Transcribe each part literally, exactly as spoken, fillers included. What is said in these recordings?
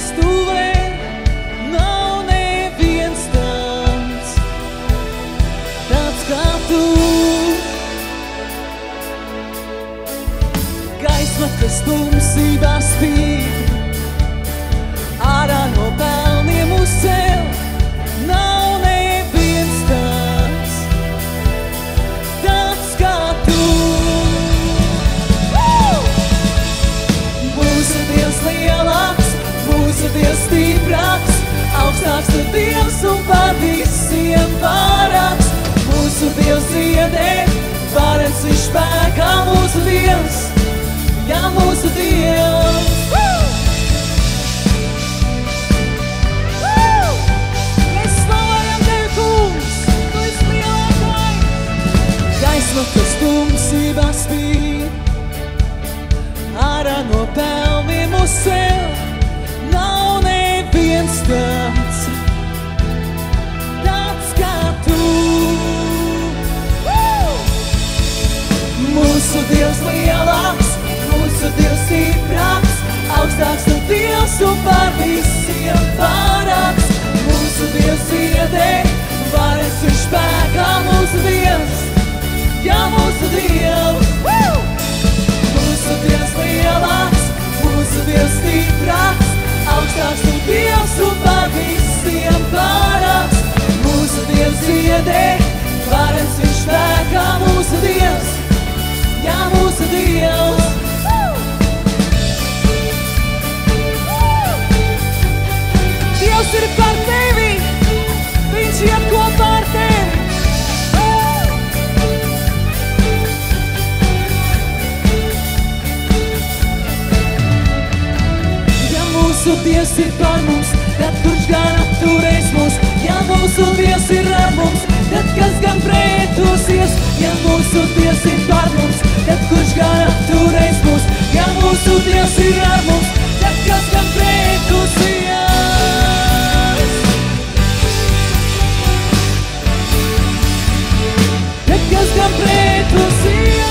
vēsturē nav neviens tāds, tāds kā tu. Gaisma, kas tumsībā spīd, ārā no pelniem uzcēl, nav neviens tāds, tāds kā tu. Mūsu Dievs lielāks, mūsu Dievs stiprāks, augstāks tu Dievs un par visiem pārāks. Mūsu Dievs dziedē, varens viņš spēkā, mūsu Dievs, jā, mūsu Dievs. Mēs slavējam Tevi, Kungs, Tu esi lielākais. Gaisma, kas tumsībā spīd, ārā no pelniem uzcēl, nav neviens tāds, tāds kā tu. Mūsu Dievs lielāks, mūsu Dievs stiprāks, augstāks tu Dievs un par visiem pārāks. Mūsu Dievs dziedē, varens viņš spēkā, mūsu Dievs, jā, mūsu Dievs. Mūsu Dievs lielāks, mūsu Dievs stiprāks, augstāks tu Dievs un par visiem pārāks. Mūsu Dievs dziedē, varens viņš spēkā, mūsu Dievs, jā, mūsu Dievs. Dievs ir par tevi, viņš iet kopā ar tevi. Ja mūsu Dievs ir par mums, tad kurš gan atturēs mūs? Ja mūsu Dievs ir ar mums, tad kas gan pretosies? Ja mūsu Dievs ir par mums, tad kurš gan atturēs mūs? Ja mūsu Dievs ir ar mums, tad kas gan pretosies? Tad kas gan pretosies?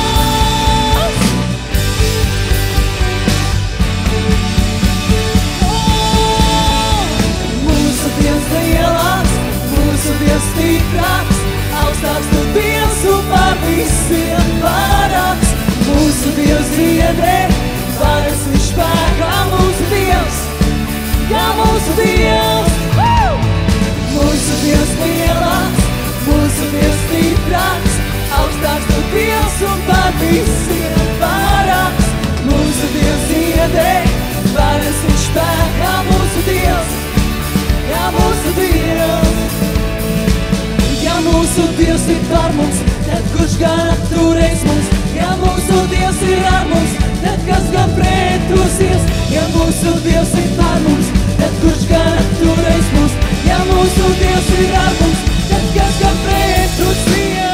Mūsu Dievs lielāks, mūsu Dievs stiprāks, augstāks tu Dievs un par visiem pārāks. Mūsu Dievs dziedē, varens viņš spēkā, mūsu Dievs, jā, mūsu Dievs. Mūsu Dievs lielāks, mūsu Dievs stiprāks, augstāks tu Dievs un par visiem pārāks. Mūsu Dievs dziedē, varens viņš spēkā, mūsu Dievs, jā, mūsu Dievs. Ja mūsu Dievs ir par mums, tad kurš gan atturēs mums? Ja mūsu Dievs ir ar mums, tad kas gan pretosies? Ja mūsu Dievs ir par mums, tad kurš gan atturēs mums? Ja mūsu Dievs ir ar mums, tad kas gan pretosies?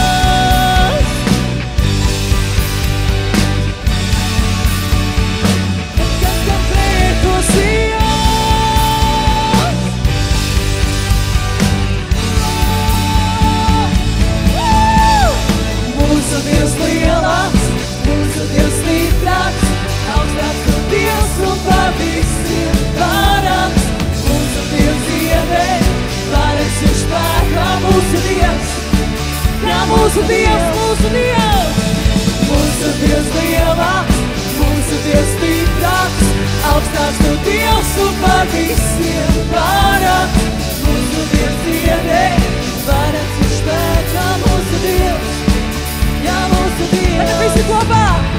Tad kas gan pretosies? Mūsu Dievs lielāks, mūsu Dievs stiprāks, augstāks tu Dievs un par visiem pārāks. Mūsu Dievs dziedē, varens viņš spēkā, mūsu Dievs, jā, mūsu Dievs, mūsu Dievs. Mūsu Dievs lielāks, mūsu Dievs stiprāks, augstāks tu Dievs un par visiem pārāks. Mūsu Dievs dziedē, varens viņš spēkā, mūsu Dievs, jā, mūsu Dievs. Tad visi kopā!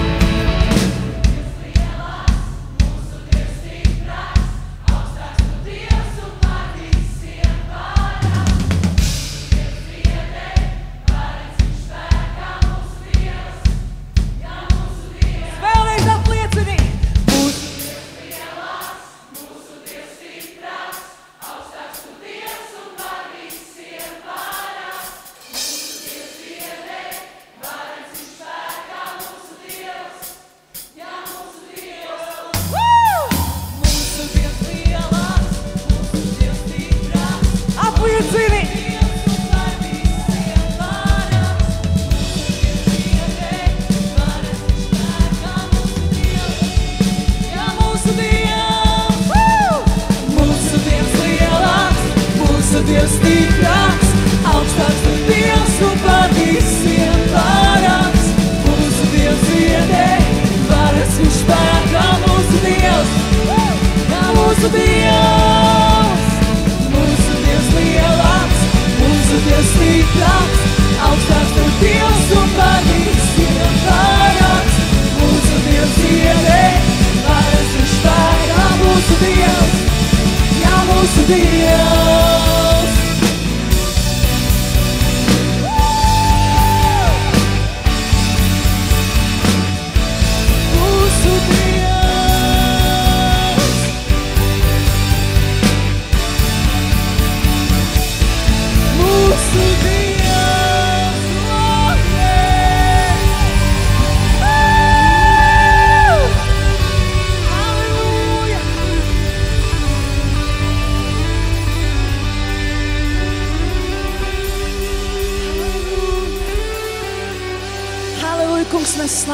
Mūsu Dievs stiprāks, augstāks tu Dievs un par visiem pārāks. Dievs dziedē, varens viņš spēkā, mūsu Dievs, jā, mūsu Dievs. Vēlreiz apliecini! Mūsu Dievs lielāks, mūsu Dievs stiprāks,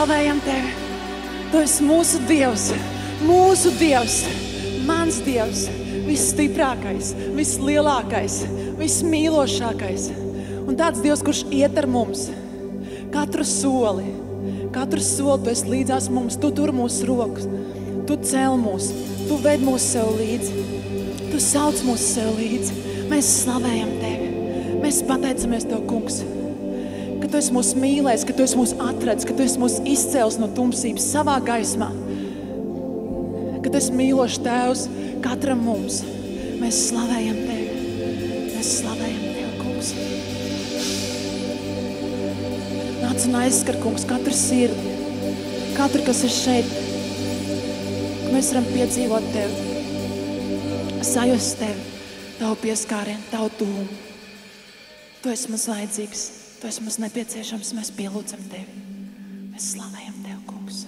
slavējam Tevi. Tu esi mūsu Dievs, mūsu Dievs, mans Dievs, visstiprākais, vislielākais, vismīlošākais. Un tāds Dievs, kurš iet ar mums, katru soli, katru soli Tu esi līdzās mums, Tu tur mūsu rokas, Tu cel mūs, Tu ved mūs sev līdzi, Tu sauc mūs sev līdzi. Mēs slavējam Tevi, mēs pateicamies Tev, Kungs, ka Tu esi mūs mīlējis, ka Tu esi mūs atradis, ka Tu esi mūs izcēlis no tumsības savā gaismā, ka Tu esi mīlošs Tēvs katram mums. Mēs slavējam Tevi, mēs slavējam Tevi, Kungs. Nāc un aizskar, Kungs, katru sirdi, katru, kas ir šeit, ka mēs varam piedzīvot Tevi, sajust Tevi, Tavu pieskārienu, Tavu tūmu. Tu esi mums vajadzīgs, Tu esi mums nepieciešams, mēs pielūdzam Tevi, mēs slavējam Tevi, Kungs.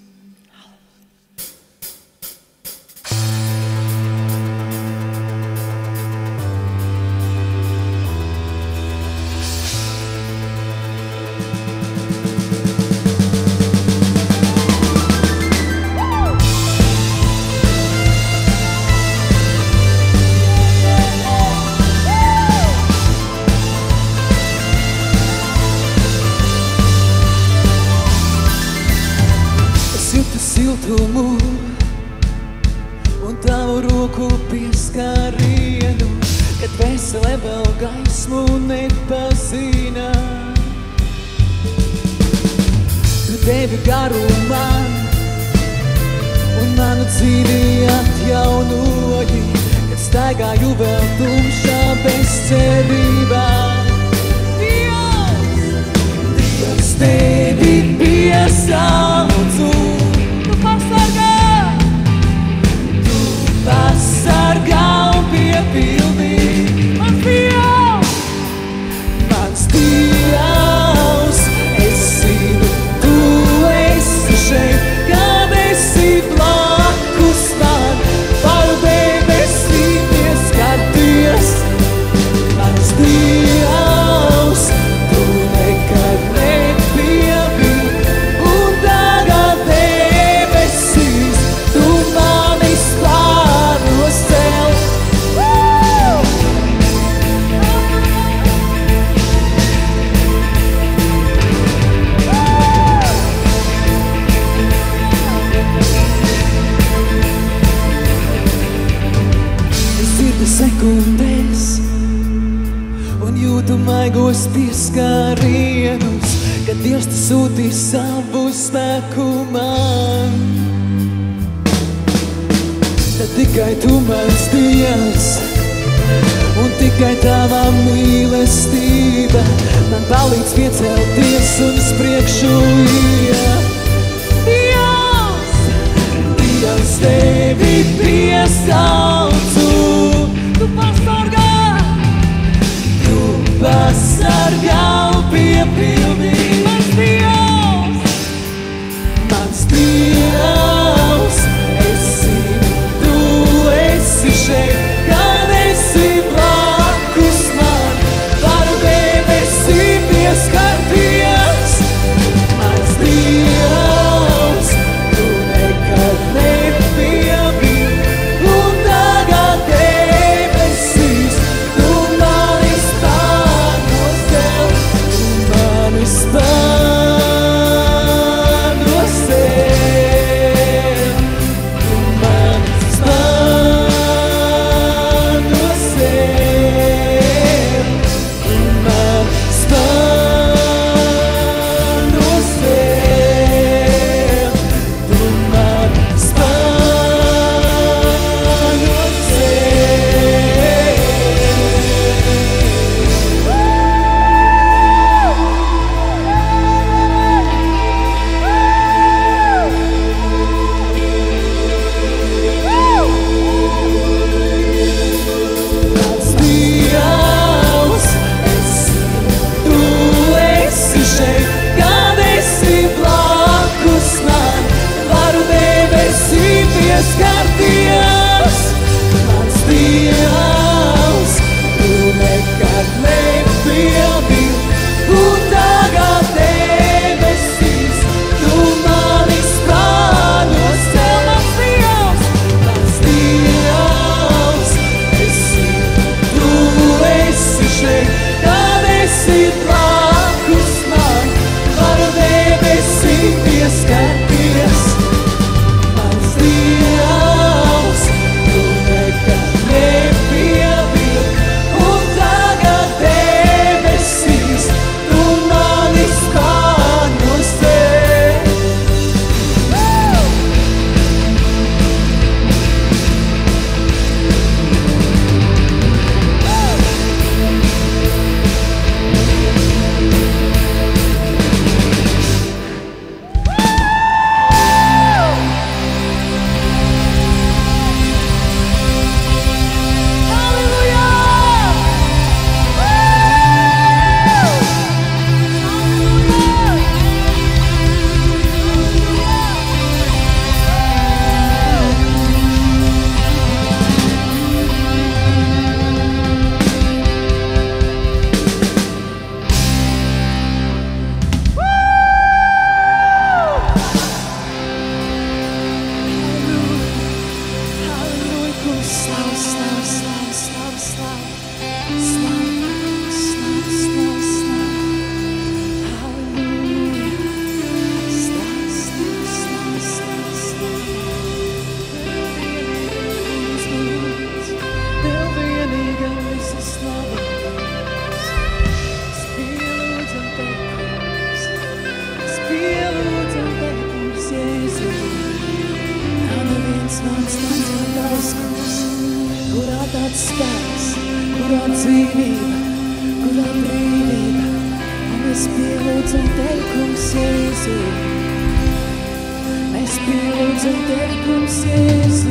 Siltumu un Tavu roku pieskārienu, kad vesele vēl gaismu nepazina. Tu devi garu man un manu dzīvi atjaunoji, kad staigāju vēl tumšā bezcerībā. Dievs, Dievs, Tevi piesaucu, pasargā un piepildī. Mans Dievs, mans Dievs, es zinu, Tu esi šeit, kad esi blakus man, varu debesī pieskarties. Mans Dievs, Tu nekad nepiebīdi, un tagad debesīs Tu mani spārnos cel. Es dzirdu sekundēs un jūtu maigos pieskārienus, kad Dievs Tu sūtīs savu spēku man. Tad tikai Tu mans Dievs, un tikai Tava mīlestība man palīdz piecelties un uz priekšu iet. Dievs, Dievs, Tevi piesaucu, Tu pasargā, Tu pasargā un piepildī. Mans Dievs, mans Dievs, es zinu, Tu esi šeit, kad esi blakus man, varu debesī pieskarties. Mans Dievs, Tu nekad nepiebīdi, un tagad debesīs Tu mani spārnos cel, Tu mani spārnos cel, Tu mani spārnos cel, Tu mani spārnos cel, Tu mani spārnos Mans Dievs, es zinu, Tu esi šeit, kad esi blakus man, varu debesī pieskarties. Mans Dievs, Tu nekad nepiebīdi, un tagad debesīs Tu tāds spēks, kurā dzīvība, kurā brīvība. Un mēs pielūdzam Tevi, Kungs, Jēzu. Mēs pielūdzam Tevi, Kungs, Jēzu.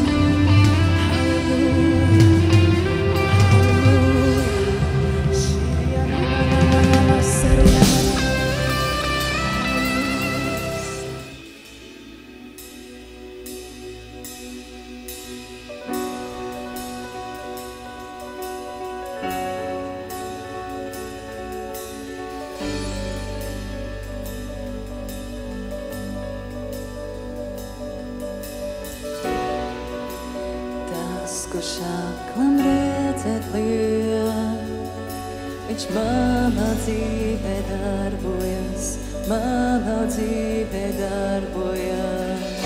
Kurš aklam redzēt liek, viņš manā dzīvē darbojas, manā dzīvē darbojas.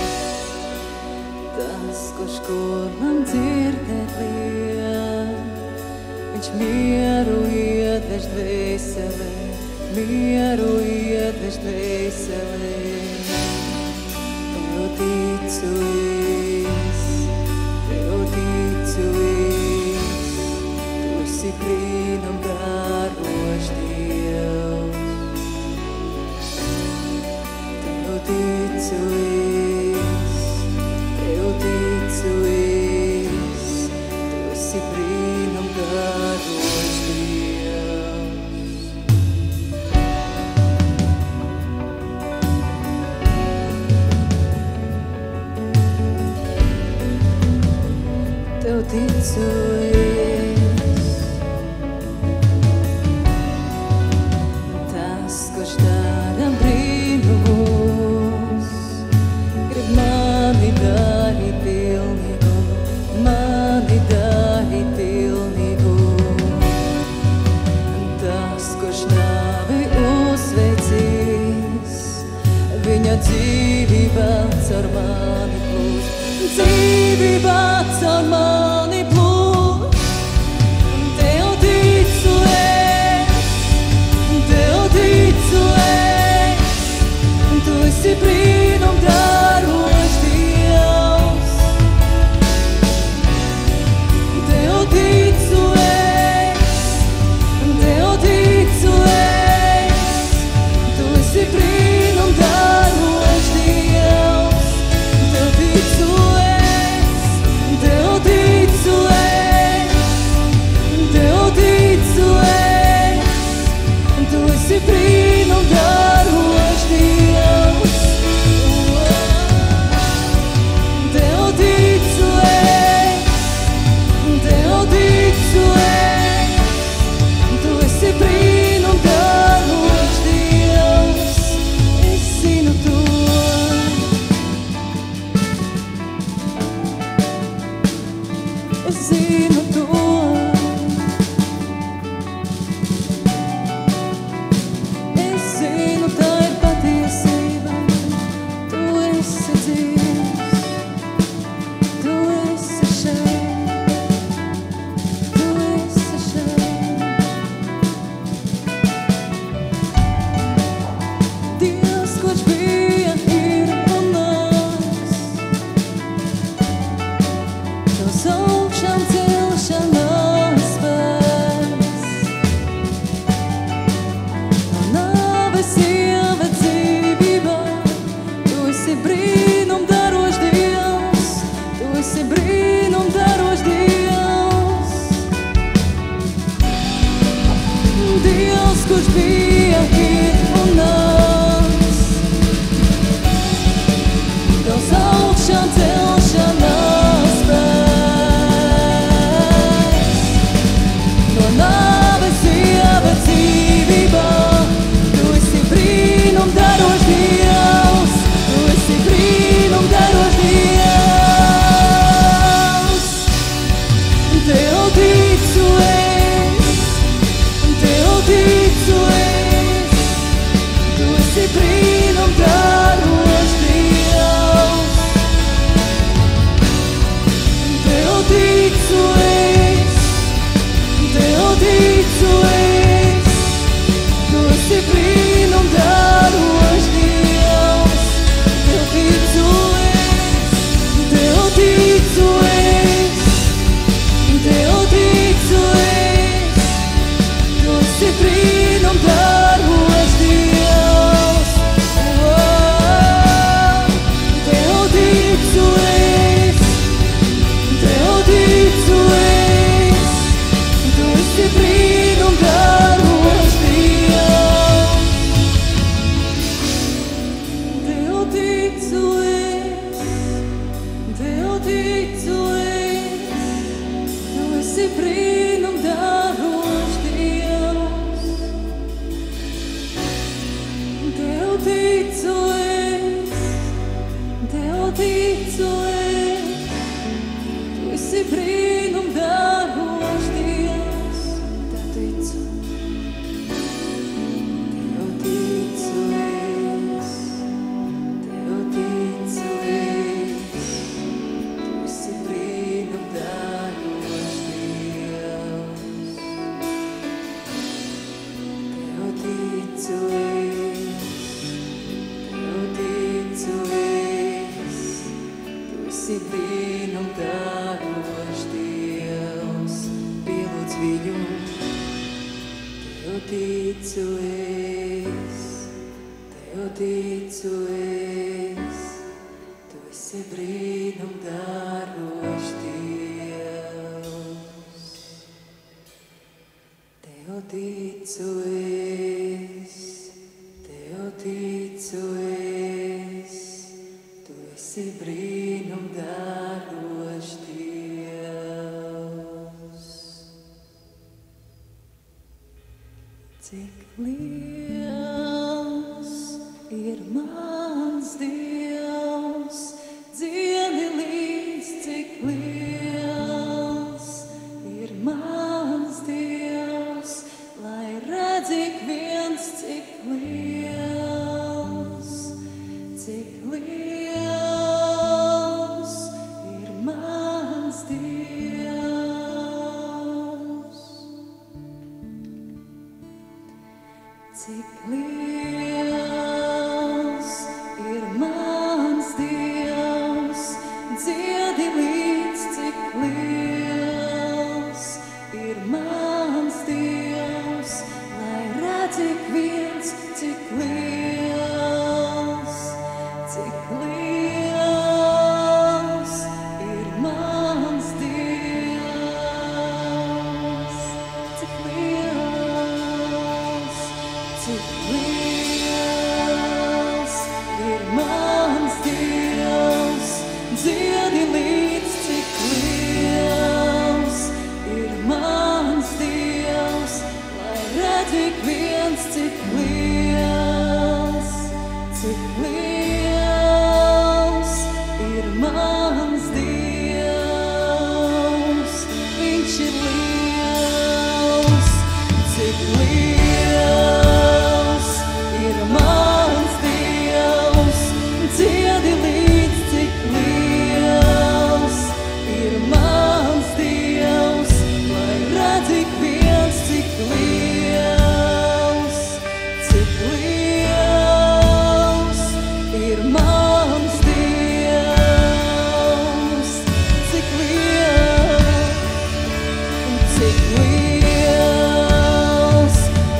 Tas, kurš kurlam dzirdēt liek, viņš mieru iedvež dvēselē, mieru iedvež dvēselē. Tev ticu es, Tev ticu es, Tu esi brīnum darošs Dievs. Tev ticu es, Tev ticu es, Tu esi brīnum darošs Dievs. Tev ticu es, tas, kurš dara brīnumus, grib mani darīt pilnīgu, mani darīt pilnīgu. Tas, kurš nāvi uzveicīs, viņa dzīvība caur mani plūst, dzīvība caur mani plūst. Tev ticu es, Tev ticu es, Tu esi brīnum darošs Dievs. Tev ticu es, Tev ticu es, Tu esi brīnum darošs Dievs. Tev ticu es, Tev ticu es, Tev ticu es, Tu esi brīnum darošs Dievs. Tev ticu es, Tev ticu es, Tu esi brīnum darošs Dievs. Es zinu to. Es zinu to. Es zinu, tā ir patiesība. Tu esi dzīvs. Tu esi šeit. Tu esi šeit. Dievs, kurš bija, ir un nāks. Tavs augšām celšanās ticu es, tu esi brīnum darošs Dievs. Tev ticu, Tev ticu es, Tev ticu es, tu esi brīnum darošs Dievs. Tev ticu es, Tev ticu es, tu esi brīnum darošs Dievs. Pielūdz viņu. Tev ticu es, Tev ticu es, tu esi brīnum darošs Dievs. Tev ticu es, Tev ticu es, tu esi brīnum darošs Dievs. Cik liels ir mans Dievs, dziedi līdz, cik liels ir mans Dievs, lai redz ik viens, cik liels, cik liels ir mans Dievs. Cik liels ir mans Dievs, dziedi līdz, cik liels ir mans Dievs, lai redz ik viens, cik liels, cik liels ir mans Dievs, cik liels, cik liels ir mans Dievs, dziedi līdz, cik liels ir mans Dievs, lai redz ik viens, cik liels, cik liels ir mans Dievs. Viņš ir liels, cik liels ir mans Dievs, dziedi līdz, cik liels ir mans Dievs, lai redz ik viens, cik liels, cik liels ir mans Dievs, cik liels, cik liels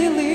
lieli